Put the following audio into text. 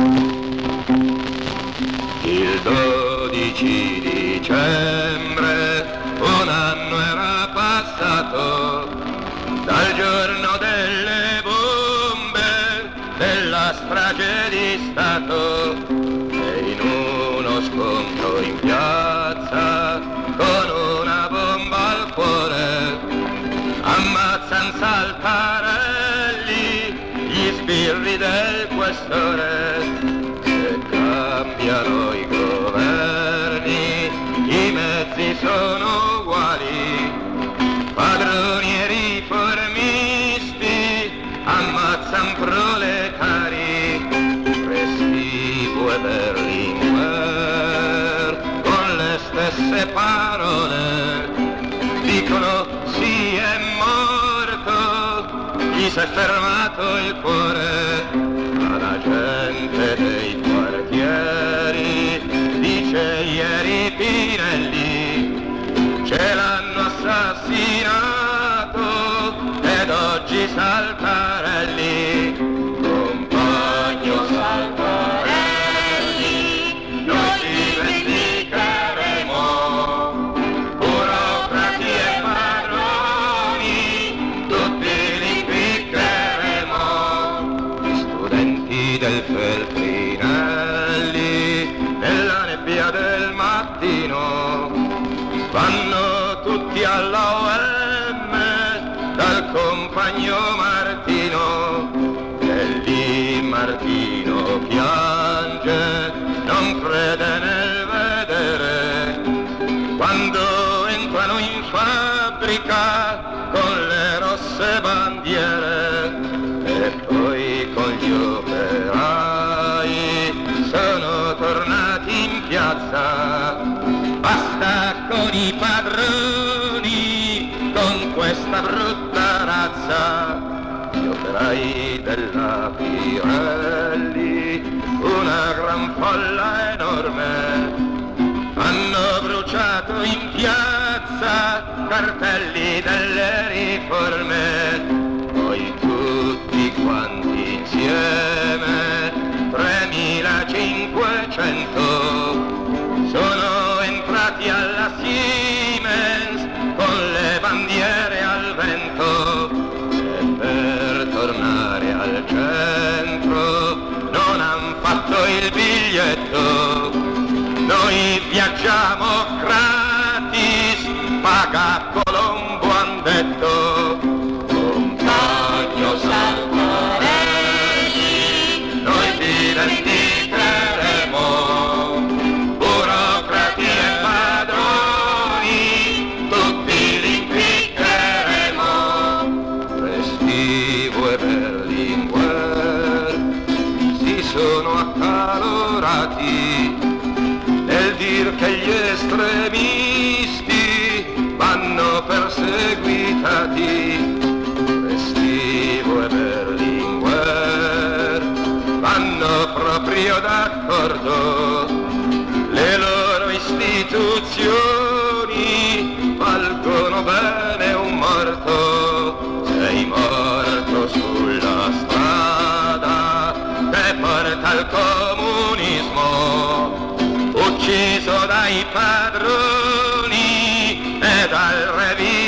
Il 12 dicembre un anno era passato dal giorno delle bombe della strage di Stato, e in uno scontro in piazza con una bomba al cuore ammazzan Saltarelli gli sbirri del questore. Cambiano i governi, i mezzi sono uguali, padroni e riformisti ammazzan proletari, Restivo e Berlinguer con le stesse parole dicono sì, è morto, gli si è fermato il cuore, ma la gente dei quartieri dice ieri Pinelli ce l'hanno assassinato ed oggi Saltarelli. Compagno Saltarelli, noi ti vendicheremo, burocrati e padroni tutti li impiccheremo. Studenti del Feltrinelli nella nebbia del mattino vanno tutti alla OM dal compagno Martino, e lì Martino piange, non crede nel vedere, quando entrano in fabbrica con le rosse bandiere, e poi con gli operai sono tornati in piazza. Basta con i padroni, con questa brutta razza. Gli operai della Pirelli, una gran folla enorme, hanno bruciato in piazza cartelli delle riforme. Poi tutti quanti insieme, 3500, sono entrati alla Siemens con le bandiere al vento, e per tornare al centro non han fatto il biglietto. Noi viaggiamo gratis, paga Colombo han detto. Compagno Saltarelli, noi ti vendicheremo, burocrati e padroni tutti li impiccheremo. Restivo e Berlinguer si sono accalorati nel dir che gli estremisti vanno perseguitati. Restivo e Berlinguer vanno proprio d'accordo, le loro istituzioni valgono bene un morto. Sei morto sulla strada che porta al comunismo, ucciso dai padroni e dal re